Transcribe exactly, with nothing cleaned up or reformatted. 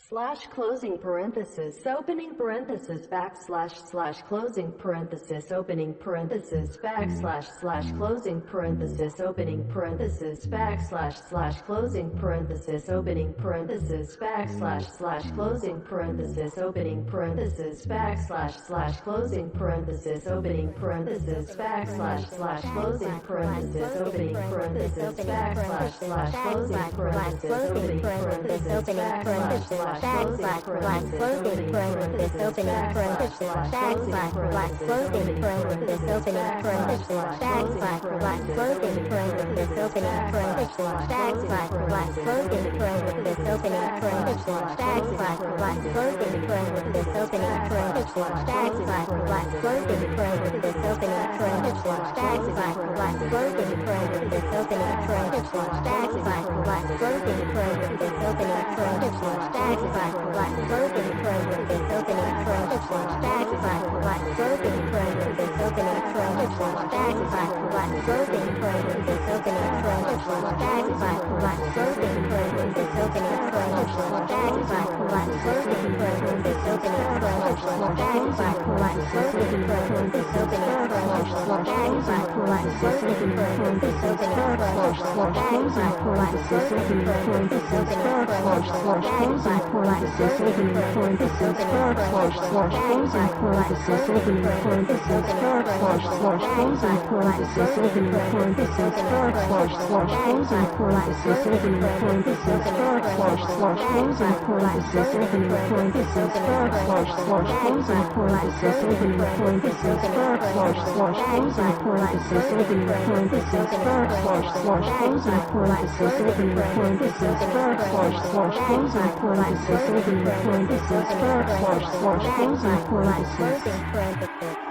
slash closing parenthesis opening parenthesis backslash slash closing parenthesis opening parenthesis backslash slash closing parenthesis opening parenthesis backslash slash closing parenthesis opening parenthesis backslash slash closing parenthesis opening parenthesis backslash slash closing parenthesis opening parenthesis backslash slash closing parenthesis opening parenthesis backslash slash closing parenthesis opening parenthesis backslash slash backslash slash closing parenthesis opening parenthesis backslash slash closing parenthesis opening parenthesis backslash slash closing parenthesis opening parenthesis backslash slash closing parenthesis opening parenthesis backslash slash closing parenthesis opening parenthesis backslash slash closing parenthesis opening parenthesis backslash slash closing parenthesis opening parenthesis backslash slash closing parenthesis opening parenthesis backslash slash closing parenthesis opening parenthesis backslash slash closing parenthesis opening parenthesis backslash slash closing parenthesis opening parenthesis backslash slash closing parenthesis opening parenthesis backslash slash closing parenthesis opening parenthesis backslash slash closing parenthesis opening parenthesis backslash slash closing parenthesis opening parenthesis backslash slash closing parenthesis opening parenthesis backslash slash closing parenthesis opening parenthesis backslash slash closing parenthesis opening parenthesis backslash slash closing parenthesis opening parenthesis backslash slash closing parenthesis opening parenthesis backslash slash closing parenthesis opening parenthesis backslash slash closing parenthesis opening parenthesis backslash slash closing parenthesis opening parenthesis backslash slash closing parenthesis opening parenthesis backslash slash closing parenthesis opening parenthesis backslash slash closing parenthesis